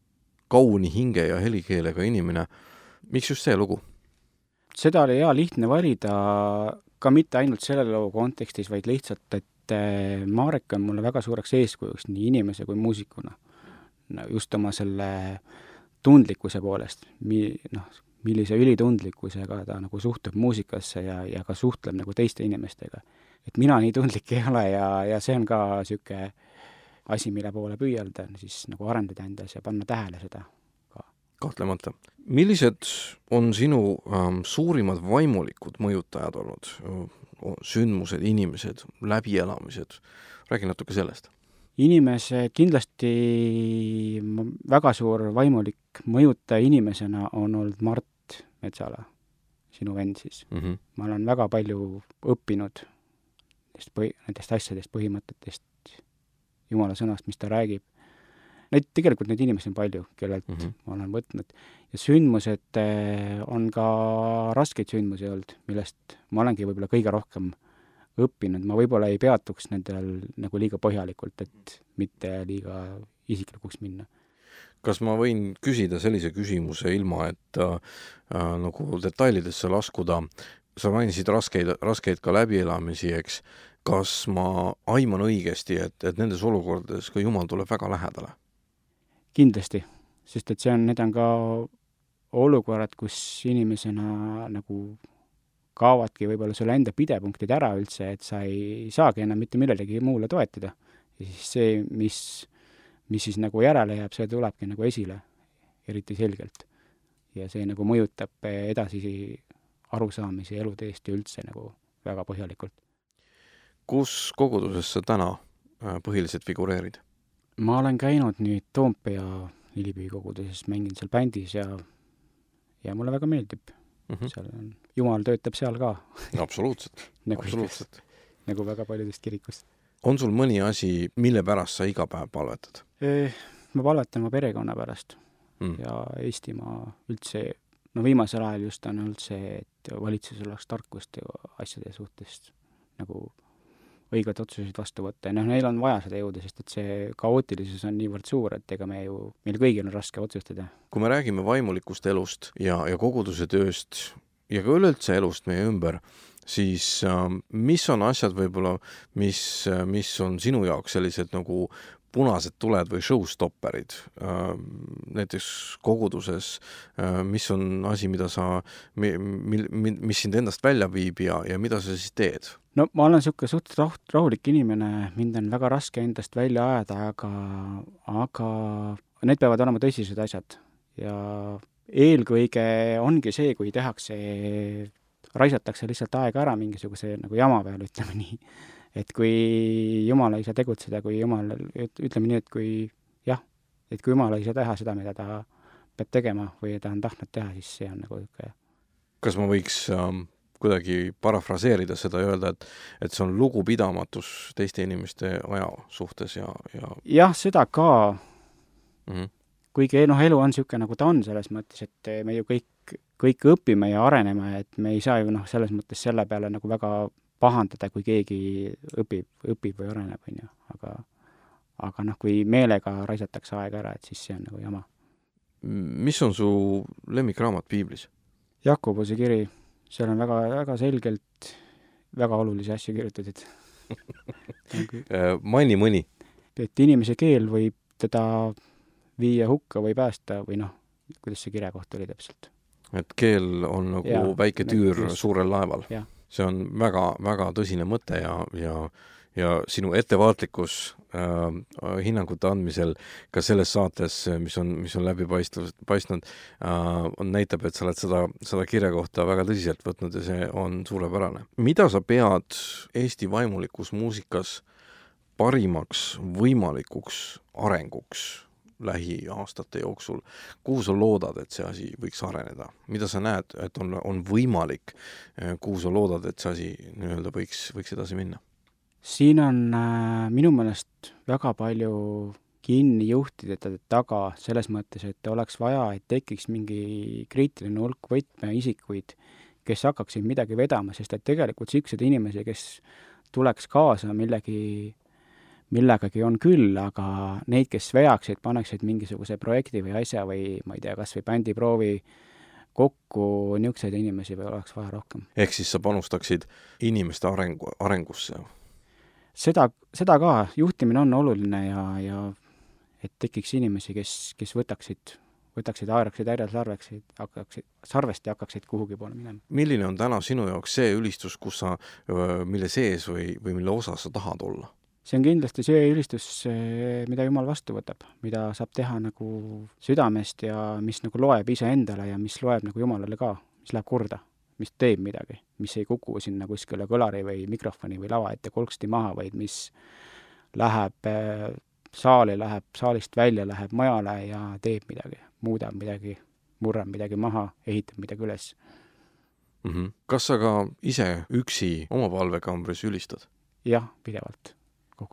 kauni hinge ja helikeelega inimene. Miks just see lugu? Seda oli hea lihtne valida ka mitte ainult selle loo kontekstis, vaid lihtsalt, et Marek on mulle väga suureks eeskujuks nii inimese kui muusikuna. Just oma selle tundlikkuse poolest, mi, noh, millise ülitundlikkusega ta nagu suhtub muusikasse ja, ja ka suhtleb nagu teiste inimestega. Et mina nii tundlik ei ole ja, ja see on ka siuke asi, mille poole püüelda, siis nagu arendada endas ja panna tähele seda ka. Kahtlemata. Millised on sinu ähm, suurimad vaimulikud mõjutajad olnud? Sündmused, inimesed, läbielamised? Räägi natuke sellest. Inimese kindlasti väga suur vaimulik mõjutaja inimesena on olnud Mart Metsala, sinu vend siis. Mm-hmm. Ma olen väga palju õppinud nendest, põhi, nendest asjadest, põhimõtetest, Jumala sõnast, mis ta räägib. neid, tegelikult neid inimesi on palju, kellelt mm -hmm. ma olen võtnud. Ja sündmused on ka raskeid sündmusi olnud, millest ma olengi võib-olla kõige rohkem õppinud. Ma võib-olla ei peatuks nendel nagu liiga põhjalikult, et mitte liiga isiklikuks minna. Kas ma võin küsida sellise küsimuse ilma, et äh, nagu detailidesse laskuda? Sa mainisid raskeid, raskeid ka läbielamisi, eks? Kas ma aiman õigesti, et, et nendes olukordades ka Jumal tuleb väga lähedale? Kindlasti, sest et see on, need on ka olukorrad, kus inimesena nagu kaavadki võib-olla sulle enda pidepunktid ära üldse, et sa ei saagi enam mitte millelegi muule toetada. Ja siis see, mis, mis siis nagu järele jääb, see tulebki nagu esile, eriti selgelt. Ja see nagu mõjutab edasisi arusaamisi eluteest ja üldse nagu väga põhjalikult. Kus koguduses sa täna põhiliselt figureerid? Ma olen käinud nüüd Toompea Lillipühi koguduses, mängin seal bändis ja, ja mulle väga meeldib. Mm -hmm. Seal on, Jumal töötab seal ka. Absoluutselt. nagu, Absoluutselt. nagu väga paljudest kirikust. On sul mõni asi, mille pärast sa iga päev palvetad? Ma palvetan oma perekonna pärast mm. ja Eestimaa üldse, no viimasel ajal just on olnud see, et valitsusel oleks tarkust asjade suhtest nagu õiged otsuseid vastu võtta. Ja noh, neil on vaja seda jõuda, sest et see kaootilisus on niivõrd suur, et ega me ju, meil kõigil on raske otsustada. Kui me räägime vaimulikust elust ja, ja koguduse tööst ja ka üleüldse elust meie ümber, siis äh, mis on asjad võib-olla, mis, mis on sinu jaoks sellised nagu punased tuled või showstopperid äh, näiteks koguduses, äh, mis on asi, mida sa, mi, mi, mis sind endast välja viib ja, ja mida sa siis teed? No ma olen niisugune suht rahulik inimene, mind on väga raske endast välja ajada, aga, aga need peavad olema tõsised asjad. Ja eelkõige ongi see, kui tehakse, raisatakse lihtsalt aega ära mingisuguse nagu jama peal, ütleme nii. Et kui Jumal ei saa tegutseda, kui Jumal, ütleme nii, et kui jah, et kui Jumal ei saa teha seda, mida ta peab tegema või ta on tahtnud teha, siis see on nagu ikka. Kas ma võiks ähm, kuidagi parafraseerida seda ja öelda, et, et see on lugupidamatus teiste inimeste aja suhtes ja, ja... jah, seda ka. Mm -hmm. Kuigi noh, elu on niisugune, nagu ta on selles mõttes, et me ju kõik, kõik õpime ja areneme, et me ei saa ju noh, selles mõttes selle peale nagu väga pahandada, kui keegi õpib, õpib või areneb, on ju. Aga, aga noh, kui meelega raisatakse aega ära, et siis see on nagu jama. Mis on su lemmikraamat piiblis? Jakobuse kiri. Seal on väga, väga selgelt väga olulisi asju kirjutatud. Maini mõni? Et inimese keel võib teda viia hukka või päästa või noh, kuidas see kirja kohta oli täpselt. Et keel on nagu ja, väike tüür just suurel laeval. Ja. See on väga, väga tõsine mõte ja, ja, ja sinu ettevaatlikkus äh, hinnangute andmisel ka selles saates, mis on, mis on läbi paistnud, äh, on, näitab, et sa oled seda, seda kirja kohta väga tõsiselt võtnud ja see on suurepärane. Mida sa pead Eesti vaimulikus muusikas parimaks võimalikuks arenguks lähiaastate jooksul? Kuhu sa loodad, et see asi võiks areneda? Mida sa näed, et on, on võimalik? Kuhu sa loodad, et see asi nii-öelda võiks, võiks edasi minna? Siin on äh, minu meelest väga palju kinni juhtida taga selles mõttes, et oleks vaja, et tekiks mingi kriitiline hulk võtmeisikuid, kes hakkaksid midagi vedama, sest et tegelikult siuksed inimesi, kes tuleks kaasa millegi millegagi on küll, aga neid, kes veaksid, paneksid mingisuguse projekti või asja või ma ei tea, kas või bändiproovi kokku, niisuguseid inimesi või oleks vaja rohkem. Ehk siis sa panustaksid inimeste arengu, arengusse? Seda, seda ka, juhtimine on oluline ja, ja et tekiks inimesi, kes, kes võtaksid, võtaksid, haaraksid ära sarveksid, hakkaksid, sarvest ja hakkaksid kuhugi poole minema. Milline on täna sinu jaoks see ülistus, kus sa, mille sees või, või mille osa sa tahad olla? See on kindlasti see ülistus, mida Jumal vastu võtab, mida saab teha nagu südamest ja mis nagu loeb ise endale ja mis loeb nagu Jumalale ka, mis läheb korda, mis teeb midagi, mis ei kuku sinna kuskile kõlari või mikrofoni või lava ette kolksti maha, vaid mis läheb saali, läheb saalist välja, läheb majale ja teeb midagi, muudab midagi, murrab midagi maha, ehitab midagi üles. Mm-hmm. Kas sa ka ise üksi oma palvekambris ülistad? Jah, pidevalt. Kogu aeg.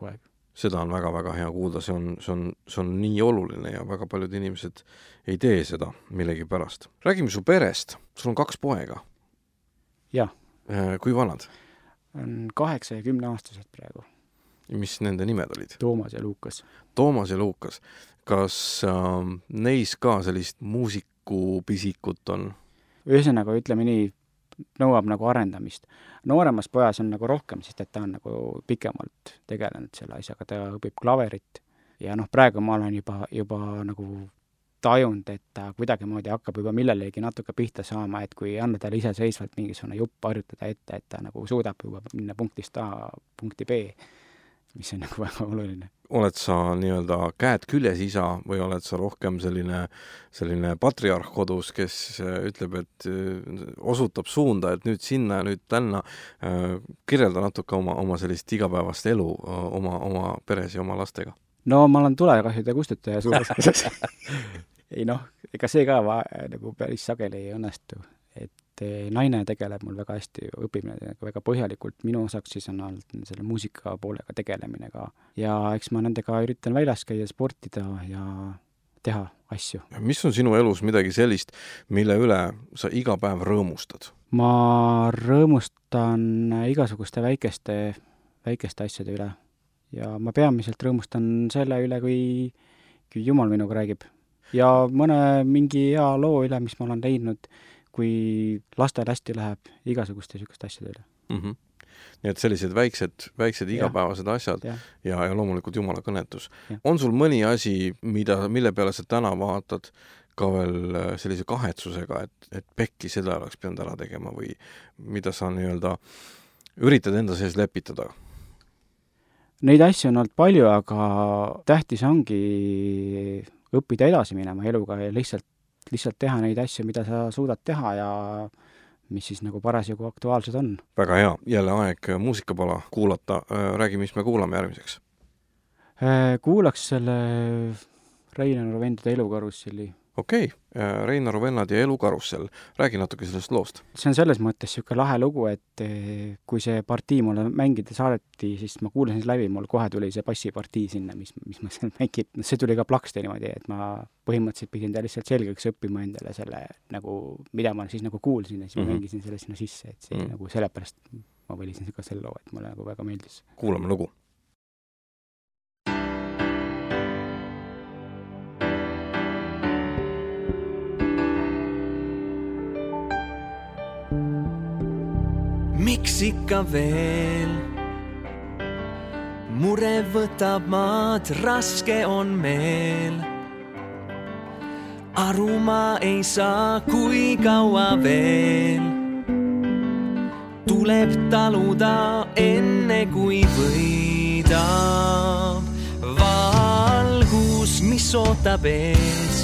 seda on väga-väga hea kuulda, see on, see on, see on nii oluline ja väga paljud inimesed ei tee seda millegi pärast. Räägime su perest, sul on kaks poega. Jah. Kui vanad? On kaheksa ja kümne aastased praegu. Mis nende nimed olid? Toomas ja Luukas. Toomas ja Luukas. Kas äh, neis ka sellist muusikupisikut on? Ühesõnaga, ütleme nii, nõuab nagu arendamist. Nooremas pojas on nagu rohkem, sest et ta on nagu pikemalt tegelenud selle asjaga, ta õpib klaverit ja noh, praegu ma olen juba, juba nagu tajunud, et ta kuidagi moodi hakkab juba millelegi natuke pihta saama, et kui anda talle iseseisvalt mingisugune jupp harjutada ette, et ta nagu suudab juba minna punktist A punkti B, mis on nagu väga oluline. Oled sa nii-öelda käed küljes isa või oled sa rohkem selline, selline patriarh kodus, kes ütleb, et osutab suunda, et nüüd sinna ja nüüd tänna, kirjelda natuke oma, oma sellist igapäevast elu oma, oma peres ja oma lastega? No ma olen tulekahjude kustutaja suures osas. Ei noh, ega see ka va, nagu päris sageli ei õnnestu, et naine tegeleb mul väga hästi, õpimine väga põhjalikult, minu osaks siis on olnud selle muusika poolega tegelemine ka. Ja eks ma nendega üritan väljas käia, sportida ja teha asju. Mis on sinu elus midagi sellist, mille üle sa iga päev rõõmustad? Ma rõõmustan igasuguste väikeste, väikeste asjade üle. Ja ma peamiselt rõõmustan selle üle, kui, kui Jumal minuga räägib. Ja mõne mingi hea loo üle, mis ma olen leidnud, kui lastel hästi läheb igasuguste sükeste asjade üle. Mm-hmm. Nii et sellised väiksed, väiksed igapäevased ja. asjad ja. Ja, ja loomulikult Jumala kõnetus. Ja. On sul mõni asi, mida, mille peale sa täna vaatad ka veel sellise kahetsusega, et, et pekki seda oleks pidanud ära tegema või mida sa nii-öelda üritad enda sees lepitada? Neid asju on olnud palju, aga tähtis ongi õppida edasi minema eluga ja lihtsalt lihtsalt teha neid asju, mida sa suudad teha ja mis siis nagu parasjagu aktuaalsed on. Väga hea. Jälle aeg muusikapala kuulata. Räägi, mis me kuulame järgmiseks? Kuulaks selle Reinaru vendade elukarusselli. Okei, okay. Reinaru vennad ja elukarussell. Räägi natuke sellest loost. See on selles mõttes siuke lahe lugu, et kui see partii mulle mängida saadeti, siis ma kuulasin läbi, mul kohe tuli see bassipartii sinna, mis, mis ma seal mängid. See tuli ka plaksti niimoodi, et ma põhimõtteliselt pidin ta lihtsalt selgeks õppima endale selle, nagu, mida ma siis nagu kuulsin ja siis ma mm-hmm. mängisin selle sinna sisse, et see mm-hmm. nagu sellepärast ma valisin ka selle loo, et mulle nagu väga meeldis. Kuulame lugu. Miks ikka veel? Mure võtab maad, raske on meel. Aru ma ei saa, kui kaua veel. Tuleb taluda enne, kui võidab. Valgus, mis ootab ees.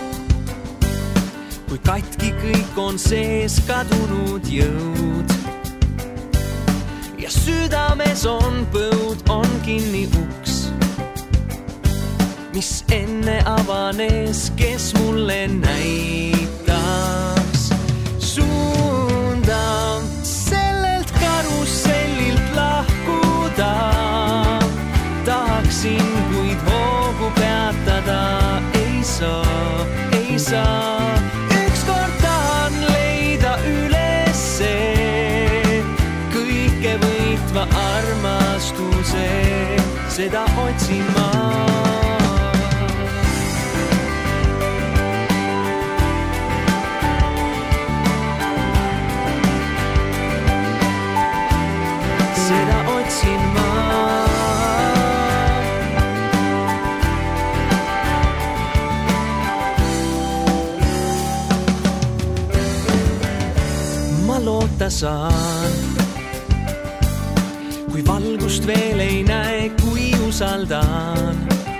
Kui katki kõik on sees, kadunud jõud. Ja südames on põud, on kinni uks, mis enne avanes, kes mulle näitaks suunda sellelt karussellilt lahkuda. Tahaksin, kuid hoogu peatada ei saa, ei saa. Ükskord tahan leida ülesse võitva armastuse, seda otsin ma. Seda otsin ma. Ma loota saan, kui valgust veel ei näe, kui usaldan,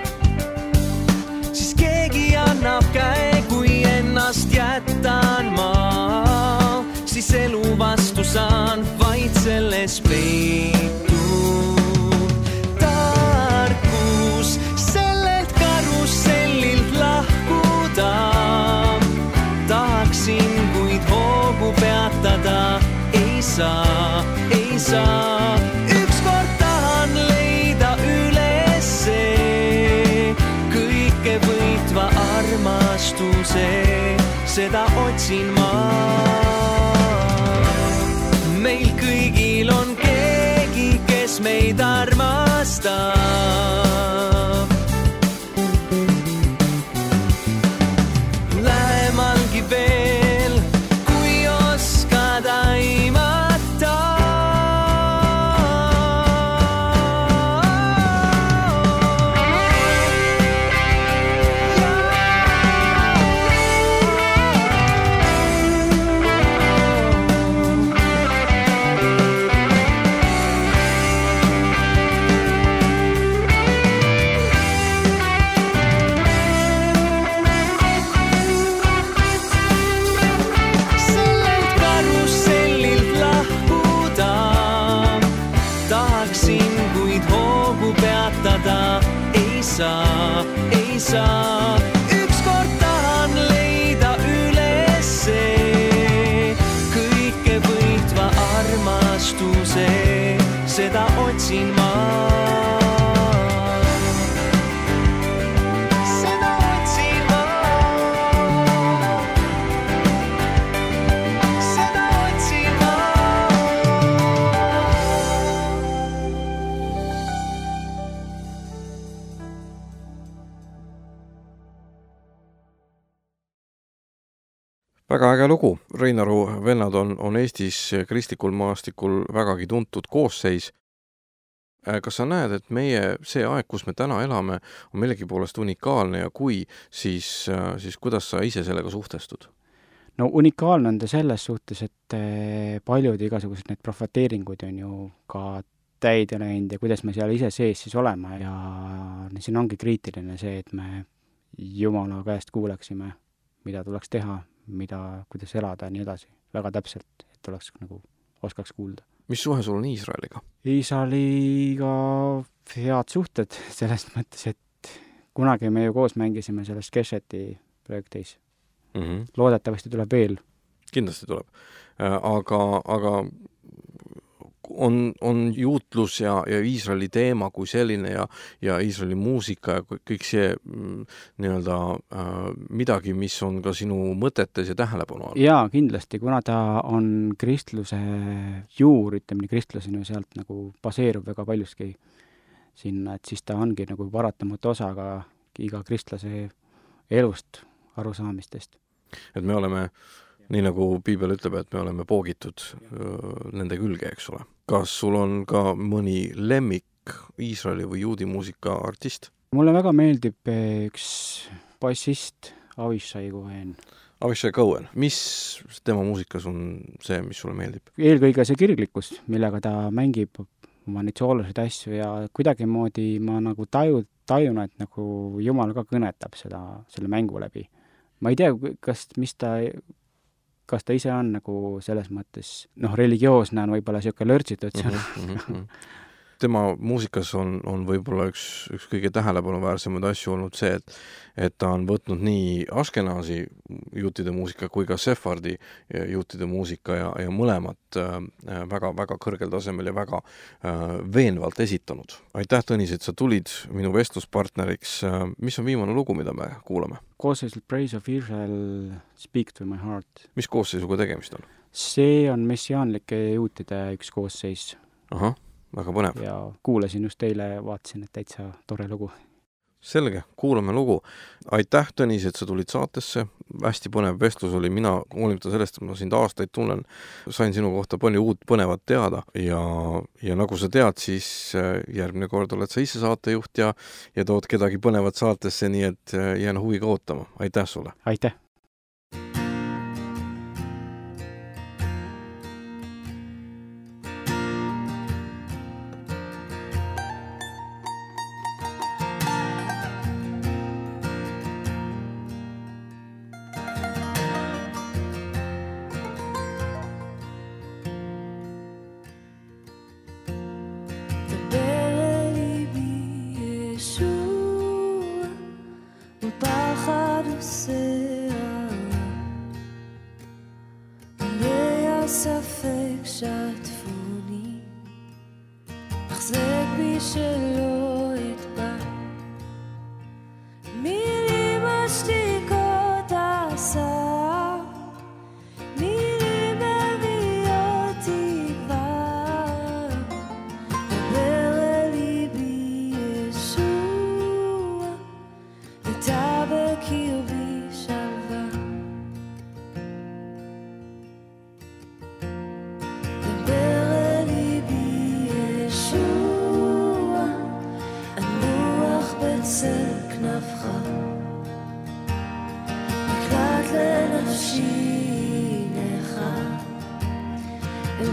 siis keegi annab käe, kui ennast jätan ma, siis elu vastu saan, vaid selles peitub tarkus sellelt karussellilt lahkuda. Tahaksin, kuid hoogu peatada ei saa, ei saa. Ükskord tahan leida üles seda otsin ma. Meil kõigil on keegi, kes meid armastab. Lähemalgi veel, kui oskad aimata. Ei saa, ei saa. Ükskord tahan leida ülesse kõike võitva armastuse, seda otsin ma. Seda otsin ma. Seda otsin ma. Väga äge lugu. Reinaru vennad on, on Eestis kristlikul maastikul vägagi tuntud koosseis. Kas sa näed, et meie see aeg, kus me täna elame, on millegi poolest unikaalne ja kui, siis, siis kuidas sa ise sellega suhtestud? No unikaalne on ta selles suhtes, et paljud igasugused need profateeringud on ju ka täide läinud ja kuidas me seal ise sees siis olema ja siin ongi kriitiline see, et me Jumala käest kuuleksime, mida tuleks teha, mida, kuidas elada ja nii edasi. Väga täpselt, et oleks nagu, oskaks kuulda. Mis suhe sul on Iisraeliga? Iisraeliga head suhted selles mõttes, et kunagi me ju koos mängisime selles Kesheti projektis. Mm-hmm. Loodetavasti tuleb veel. Kindlasti tuleb. Aga, aga on, on juutlus ja, ja Iisraeli teema kui selline ja, ja Iisraeli muusika ja kõik see nii-öelda äh, midagi, mis on ka sinu mõtetes ja tähelepanu all. Jaa, kindlasti, kuna ta on kristluse juur, ütleme nii, kristluseni sealt nagu baseerub väga paljuski sinna, et siis ta ongi nagu paratamatu osa ka iga kristlase elust, arusaamistest. Et me oleme, nii nagu Piibel ütleb, et me oleme poogitud öö, nende külge, eks ole. Kas sul on ka mõni lemmik Iisraeli või juudi muusika artist? Mulle väga meeldib üks bassist, Avishai Cohen. Avishai Cohen. Mis tema muusikas on see, mis sulle meeldib? Eelkõige see kirglikkus, millega ta mängib oma neid soolaseid asju ja kuidagimoodi ma nagu taju, tajun, et nagu Jumal ka kõnetab seda, selle mängu läbi. Ma ei tea, kas, mis ta, kas ta ise on nagu selles mõttes, noh, religioosne on võib-olla siuke lörtsitud seal. Mm -hmm. Tema muusikas on, on võib-olla üks, üks kõige tähelepanuväärsemaid asju olnud see, et, et ta on võtnud nii Ashkenazi juutide muusika kui ka Sefardi juutide muusika ja, ja mõlemat äh, väga, väga kõrgel tasemel ja väga äh, veenvalt esitanud. Aitäh, Tõnis, et sa tulid minu vestluspartneriks. Äh, mis on viimane lugu, mida me kuulame? Koosseisul Praise of Israel, Speak to my heart. Mis koosseisuga tegemist on? See on messiaanlike juutide üks koosseis. Ahah. Väga põnev. Ja kuulasin just teile, vaatasin, et täitsa tore lugu. Selge, kuulame lugu. Aitäh, Tõnis, et sa tulid saatesse. Hästi põnev vestlus oli. Mina, hoolimata sellest, et ma sind aastaid tunnen, sain sinu kohta palju uut põnevat teada. Ja, ja nagu sa tead, siis järgmine kord oled sa ise saatejuht ja, ja tood kedagi põnevat saatesse, nii et jään huviga ootama. Aitäh sulle. Aitäh. פחד עושה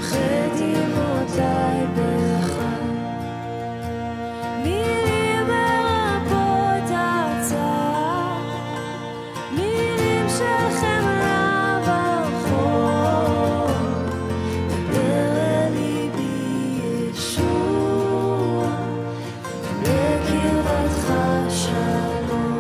יחד עמותיי בך מילים מרפאות הצעה מילים של חמלה ברחוב דבר אל ליבי ישוע לקרבתך שלום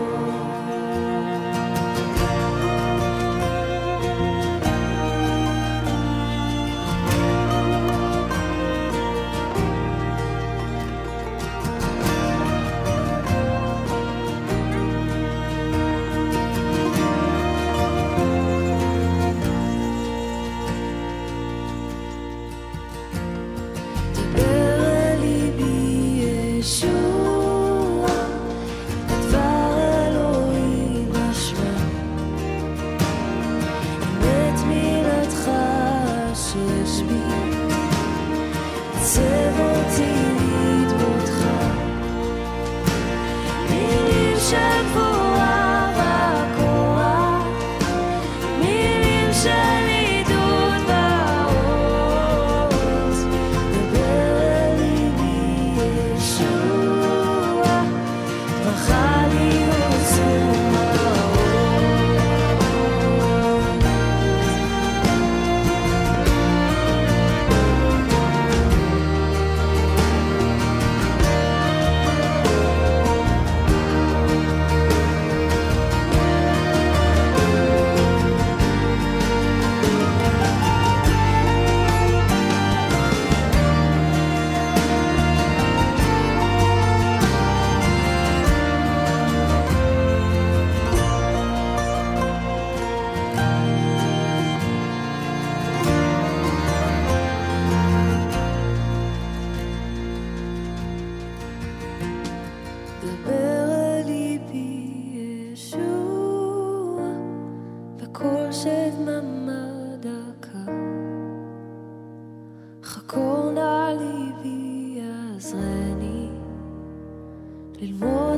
ללמוד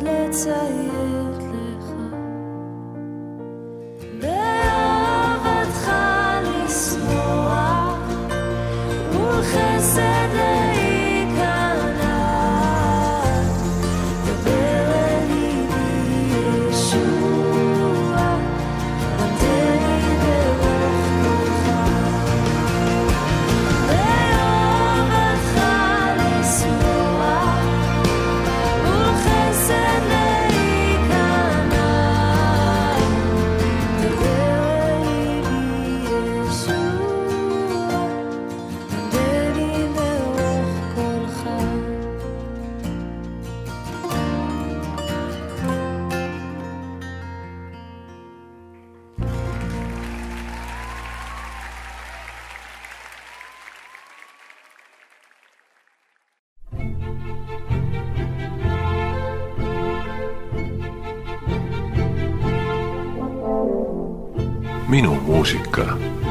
לציית לך באהבתך לשמוח ולחסד להיכנע דבר אל ליבי ישוע למדני ברוח קולך באהבתך לשמוח ולחסד להיכנע דבר אל ליבי ישוע למדני ברוח קולך Minu muusika.